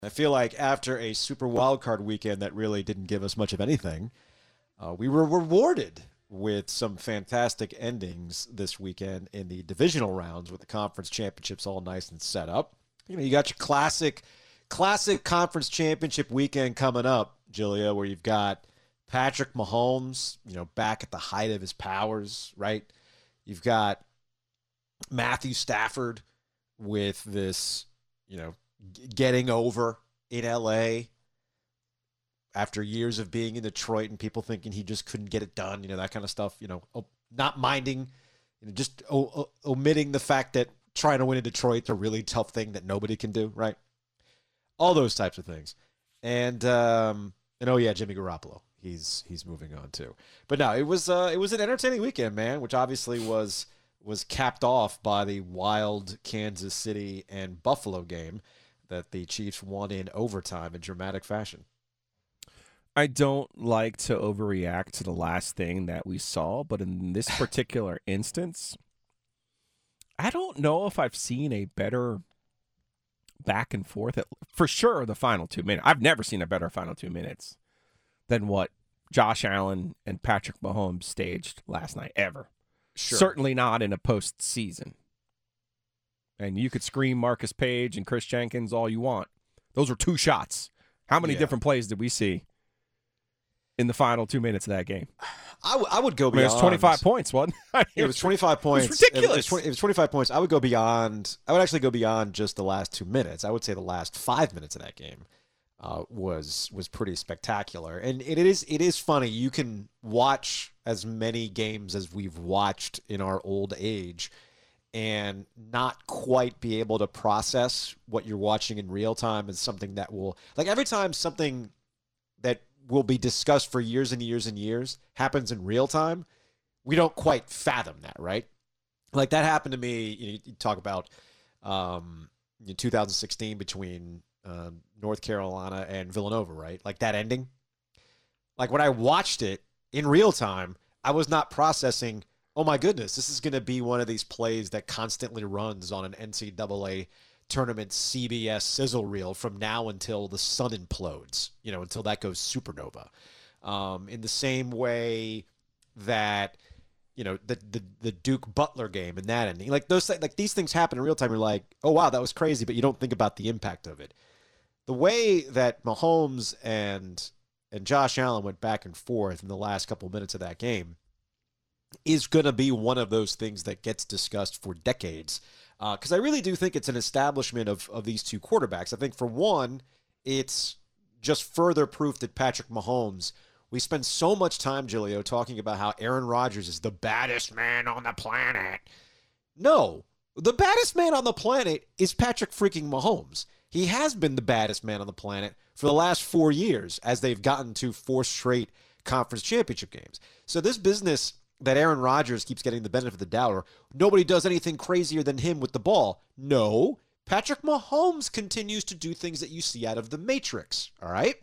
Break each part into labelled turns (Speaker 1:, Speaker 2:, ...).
Speaker 1: I feel like after a super wildcard weekend that really didn't give us much of anything, we were rewarded with some fantastic endings this weekend in the divisional rounds with the conference championships all nice and set up. You got your classic conference championship weekend coming up, Julia, where you've got Patrick Mahomes, back at the height of his powers, right? You've got Matthew Stafford with this, getting over in LA after years of being in Detroit and people thinking he just couldn't get it done, that kind of stuff, not minding, just omitting the fact that trying to win in Detroit's a really tough thing that nobody can do, right? All those types of things. And oh yeah, Jimmy Garoppolo. He's moving on too. But no, it was an entertaining weekend, man, which obviously was capped off by the wild Kansas City and Buffalo game that the Chiefs won in overtime in dramatic fashion.
Speaker 2: I don't like to overreact to the last thing that we saw, but in this particular instance, I don't know if I've seen a better back and forth. For sure, the final 2 minutes. I've never seen a better final 2 minutes than what Josh Allen and Patrick Mahomes staged last night, ever.
Speaker 1: Sure.
Speaker 2: Certainly not in a postseason. And you could scream Marcus Page and Chris Jenkins all you want. Those were two shots. How many different plays did we see in the final 2 minutes of that game?
Speaker 1: I would go beyond.
Speaker 2: It was 25 points, wasn't it?
Speaker 1: It was 25 points.
Speaker 2: It was ridiculous.
Speaker 1: It was 25 points. I would actually go beyond just the last 2 minutes. I would say the last 5 minutes of that game was pretty spectacular. And it is funny. You can watch as many games as we've watched in our old age and not quite be able to process what you're watching in real time as something that will, like, every time something that will be discussed for years and years and years happens in real time, we don't quite fathom that, right? Like, that happened to me. You talk about in 2016 between North Carolina and Villanova, right? Like, that ending. Like, when I watched it in real time, I was not processing, oh my goodness, this is going to be one of these plays that constantly runs on an NCAA tournament CBS sizzle reel from now until the sun implodes, until that goes supernova. In the same way that, the Duke Butler game and that ending, like these things happen in real time. You're like, oh wow, that was crazy, but you don't think about the impact of it. The way that Mahomes and Josh Allen went back and forth in the last couple of minutes of that game is going to be one of those things that gets discussed for decades. Because I really do think it's an establishment of these two quarterbacks. I think, for one, it's just further proof that Patrick Mahomes, we spend so much time, Giulio, talking about how Aaron Rodgers is the baddest man on the planet. No, the baddest man on the planet is Patrick freaking Mahomes. He has been the baddest man on the planet for the last 4 years as they've gotten to 4 straight conference championship games. So this business that Aaron Rodgers keeps getting the benefit of the doubt, or nobody does anything crazier than him with the ball. No, Patrick Mahomes continues to do things that you see out of the Matrix, all right?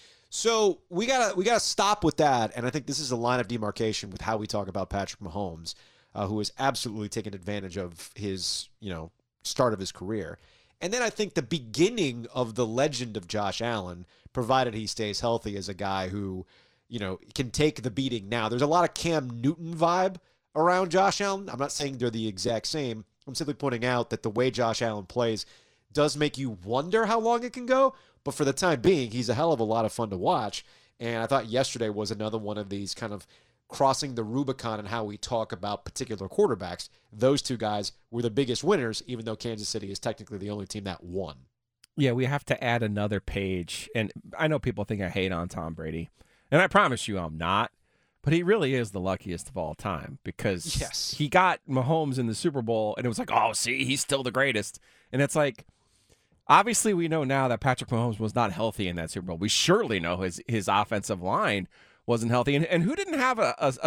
Speaker 1: So we gotta stop with that, and I think this is a line of demarcation with how we talk about Patrick Mahomes, who has absolutely taken advantage of his, start of his career. And then I think the beginning of the legend of Josh Allen, provided he stays healthy, as a guy who, can take the beating now. There's a lot of Cam Newton vibe around Josh Allen. I'm not saying they're the exact same. I'm simply pointing out that the way Josh Allen plays does make you wonder how long it can go. But for the time being, he's a hell of a lot of fun to watch. And I thought yesterday was another one of these kind of crossing the Rubicon in how we talk about particular quarterbacks. Those two guys were the biggest winners, even though Kansas City is technically the only team that won.
Speaker 2: Yeah, we have to add another page. And I know people think I hate on Tom Brady. And I promise you I'm not. But he really is the luckiest of all time, because he got Mahomes in the Super Bowl, and it was like, oh, see, he's still the greatest. And it's like, obviously we know now that Patrick Mahomes was not healthy in that Super Bowl. We surely know his offensive line wasn't healthy. And who didn't have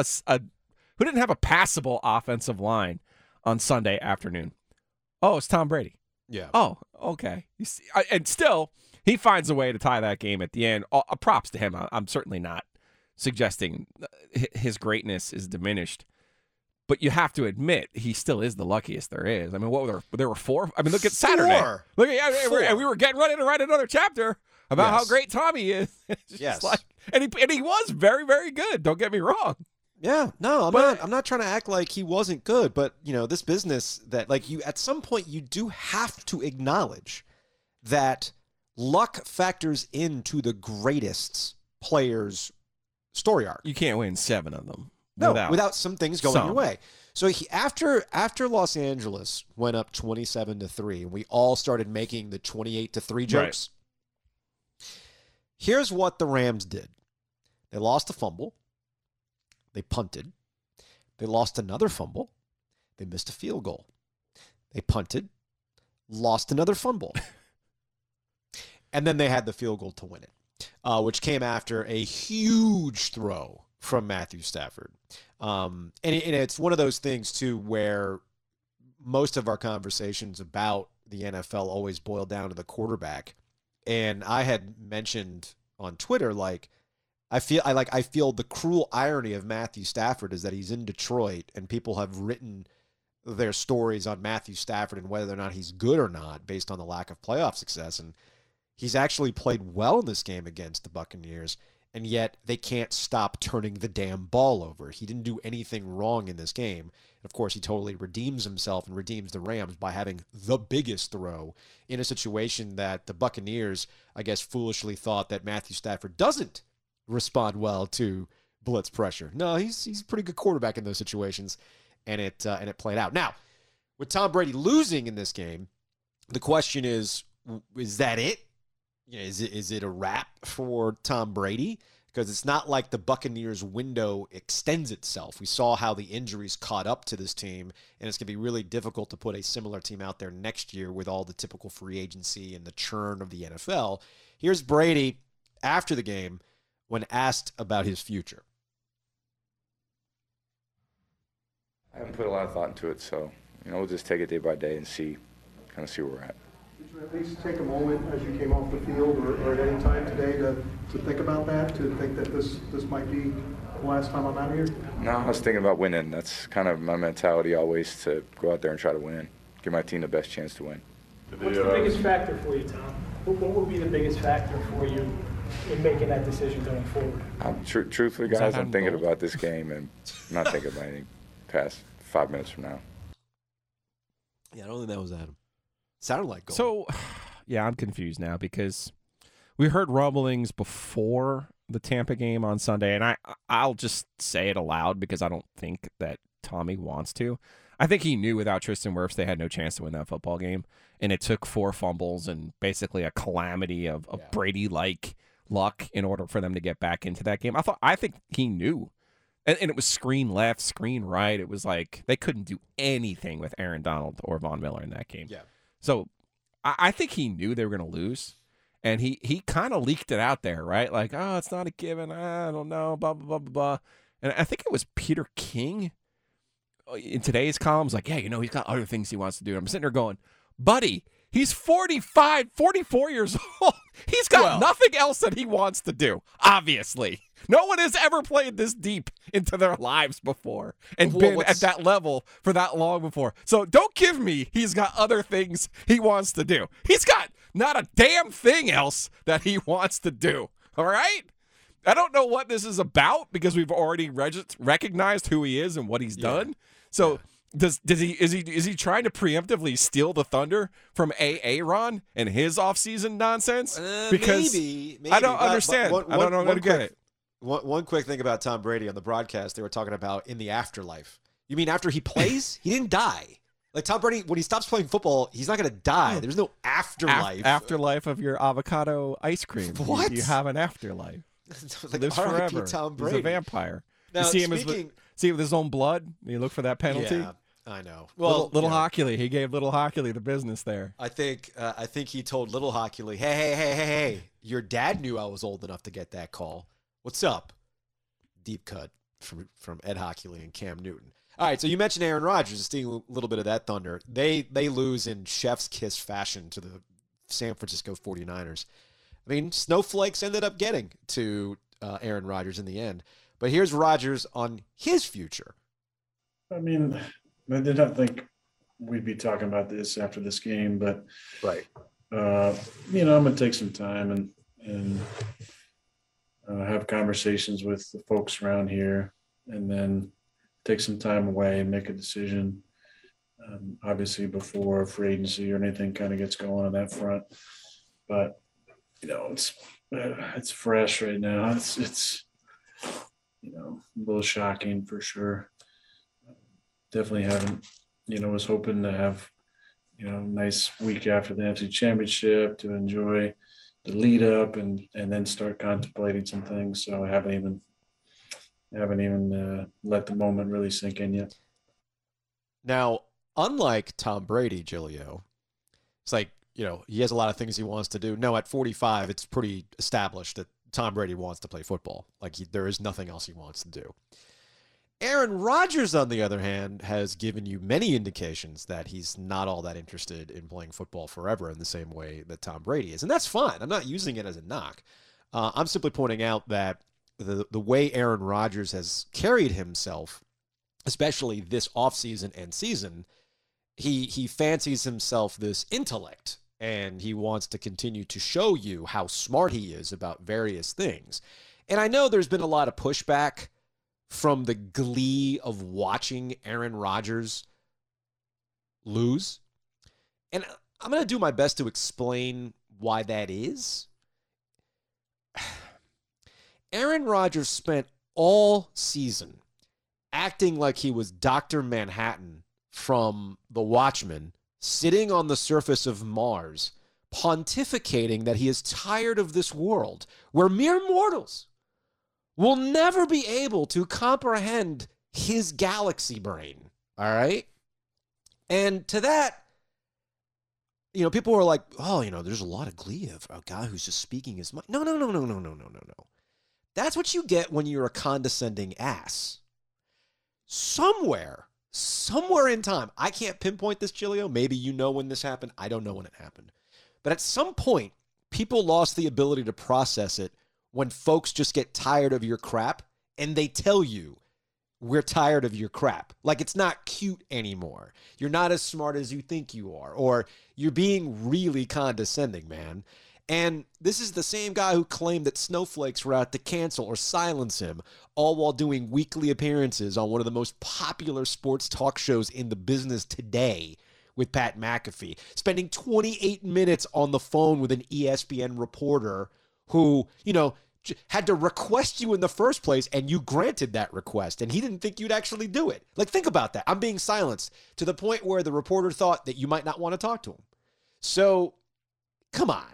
Speaker 2: who didn't have a passable offensive line on Sunday afternoon? Oh, it's Tom Brady.
Speaker 1: Yeah.
Speaker 2: Oh, okay. You see, and still, he finds a way to tie that game at the end. Props to him. I'm certainly not suggesting his greatness is diminished. But you have to admit, he still is the luckiest there is. I mean, what were there were 4? I mean, look at Saturday. Look at we were getting ready to write another chapter about how great Tommy is.
Speaker 1: Yes.
Speaker 2: And he was very, very good. Don't get me wrong.
Speaker 1: Yeah, no, I'm not trying to act like he wasn't good, but this business that at some point you do have to acknowledge that luck factors into the greatest players' story arc.
Speaker 2: You can't win 7 of them.
Speaker 1: Without some things going your way. So after Los Angeles went up 27-3, and we all started making the 28-3 jokes. Right. Here's what the Rams did: they lost a fumble, they punted, they lost another fumble, they missed a field goal, they punted, lost another fumble, and then they had the field goal to win it, which came after a huge throw from Matthew Stafford. And it's one of those things, too, where most of our conversations about the NFL always boil down to the quarterback. And I had mentioned on Twitter, I feel the cruel irony of Matthew Stafford is that he's in Detroit and people have written their stories on Matthew Stafford and whether or not he's good or not based on the lack of playoff success. And he's actually played well in this game against the Buccaneers. And yet they can't stop turning the damn ball over. He didn't do anything wrong in this game. Of course, he totally redeems himself and redeems the Rams by having the biggest throw in a situation that the Buccaneers, I guess, foolishly thought that Matthew Stafford doesn't respond well to blitz pressure. No, he's a pretty good quarterback in those situations, and it played out. Now, with Tom Brady losing in this game, the question is that it? Is it a wrap for Tom Brady? Because it's not like the Buccaneers' window extends itself. We saw how the injuries caught up to this team, and it's going to be really difficult to put a similar team out there next year with all the typical free agency and the churn of the NFL. Here's Brady after the game when asked about his future.
Speaker 3: I haven't put a lot of thought into it, so we'll just take it day by day and see where we're at.
Speaker 4: Did you at least take a moment as you came off the field or at any time today to think about that, to think that this might be the last time I'm out here?
Speaker 3: No, I was thinking about winning. That's kind of my mentality always, to go out there and try to win, give my team the best chance to win.
Speaker 5: What's the biggest factor for you, Tom? What would be the biggest factor for you in making that decision going forward?
Speaker 3: Truthfully, guys, I'm thinking about this game and not thinking about anything past 5 minutes from now.
Speaker 1: Yeah, I don't think that was Adam. Sounded like gold.
Speaker 2: So, yeah, I'm confused now because we heard rumblings before the Tampa game on Sunday, and I'll just say it aloud because I don't think that Tommy wants to. I think he knew without Tristan Wirfs they had no chance to win that football game, and it took 4 fumbles and basically a calamity of Brady-like luck in order for them to get back into that game. I think he knew. And it was screen left, screen right. It was like they couldn't do anything with Aaron Donald or Von Miller in that game.
Speaker 1: Yeah.
Speaker 2: So I think he knew they were going to lose, and he kind of leaked it out there, right? Like, oh, it's not a given. I don't know, blah, blah, blah, blah, blah. And I think it was Peter King in today's columns like, yeah, he's got other things he wants to do. And I'm sitting there going, buddy, he's 44 years old. He's got nothing else that he wants to do, obviously. No one has ever played this deep into their lives before and been at that level for that long before. So don't give me he's got other things he wants to do. He's got not a damn thing else that he wants to do, all right? I don't know what this is about because we've already recognized who he is and what he's done. So is he trying to preemptively steal the thunder from Aaron and his offseason nonsense? Because
Speaker 1: maybe
Speaker 2: I don't understand. I don't know how to get it.
Speaker 1: One quick thing about Tom Brady on the broadcast, they were talking about in the afterlife. You mean after he plays? He didn't die. Like Tom Brady, when he stops playing football, he's not going to die. There's no afterlife.
Speaker 2: Afterlife of your avocado ice cream.
Speaker 1: What?
Speaker 2: You have an afterlife.
Speaker 1: Like,
Speaker 2: lives forever.
Speaker 1: Tom Brady.
Speaker 2: He's a vampire.
Speaker 1: Now,
Speaker 2: you see him with his own blood? You look for that penalty?
Speaker 1: Yeah, I know.
Speaker 2: Well, little Hockley, he gave little Hockley the business there.
Speaker 1: I think he told little Hockley, hey, your dad knew I was old enough to get that call. What's up? Deep cut from Ed Hockley and Cam Newton. All right, so you mentioned Aaron Rodgers, stealing a little bit of that thunder. They lose in chef's kiss fashion to the San Francisco 49ers. I mean, snowflakes ended up getting to Aaron Rodgers in the end. But here's Rodgers on his future.
Speaker 6: I mean, I did not think we'd be talking about this after this game, but
Speaker 1: right.
Speaker 6: I'm going to take some time and have conversations with the folks around here, and then take some time away and make a decision. Obviously, before free agency or anything kind of gets going on that front, but it's fresh right now. It's a little shocking for sure. Definitely haven't. Was hoping to have nice week after the NFC Championship to enjoy the lead up and then start contemplating some things. So I haven't even let the moment really sink in yet.
Speaker 1: Now, unlike Tom Brady, Giglio, it's like, he has a lot of things he wants to do. No, at 45, it's pretty established that Tom Brady wants to play football. Like, there is nothing else he wants to do. Aaron Rodgers, on the other hand, has given you many indications that he's not all that interested in playing football forever in the same way that Tom Brady is. And that's fine. I'm not using it as a knock. I'm simply pointing out that the way Aaron Rodgers has carried himself, especially this offseason and season, he fancies himself this intellect, and he wants to continue to show you how smart he is about various things. And I know there's been a lot of pushback from the glee of watching Aaron Rodgers lose. And I'm going to do my best to explain why that is. Aaron Rodgers spent all season acting like he was Dr. Manhattan from The Watchmen, sitting on the surface of Mars, pontificating that he is tired of this world where mere mortals will never be able to comprehend his galaxy brain. All right? And to that, people were like, oh, there's a lot of glee of a guy who's just speaking his mind. No. That's what you get when you're a condescending ass. Somewhere in time, I can't pinpoint this, Giglio. Maybe you know when this happened. I don't know when it happened. But at some point, people lost the ability to process it when folks just get tired of your crap and they tell you, we're tired of your crap. Like, it's not cute anymore. You're not as smart as you think you are, or you're being really condescending, man. And this is the same guy who claimed that snowflakes were out to cancel or silence him, all while doing weekly appearances on one of the most popular sports talk shows in the business today with Pat McAfee, spending 28 minutes on the phone with an ESPN reporter who, had to request you in the first place, and you granted that request, and he didn't think you'd actually do it. Like, think about that. I'm being silenced to the point where the reporter thought that you might not want to talk to him. So, come on.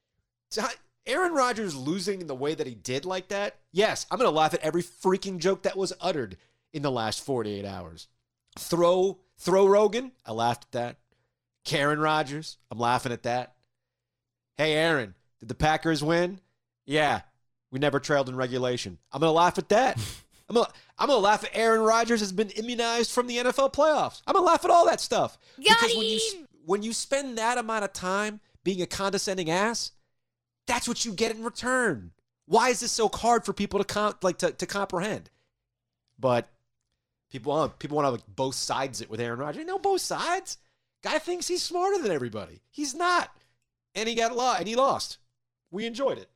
Speaker 1: Aaron Rodgers losing in the way that he did like that, yes, I'm going to laugh at every freaking joke that was uttered in the last 48 hours. Throw Rogan, I laughed at that. Karen Rodgers, I'm laughing at that. Hey, Aaron, did the Packers win? Yeah, we never trailed in regulation. I'm going to laugh at that. I'm going to laugh at Aaron Rodgers has been immunized from the NFL playoffs. I'm going to laugh at all that stuff. Because when you spend that amount of time being a condescending ass, that's what you get in return. Why is this so hard for people to comprehend? But people want to both sides it with Aaron Rodgers. No, both sides. Guy thinks he's smarter than everybody. He's not. And he got a lot, and he lost. We enjoyed it.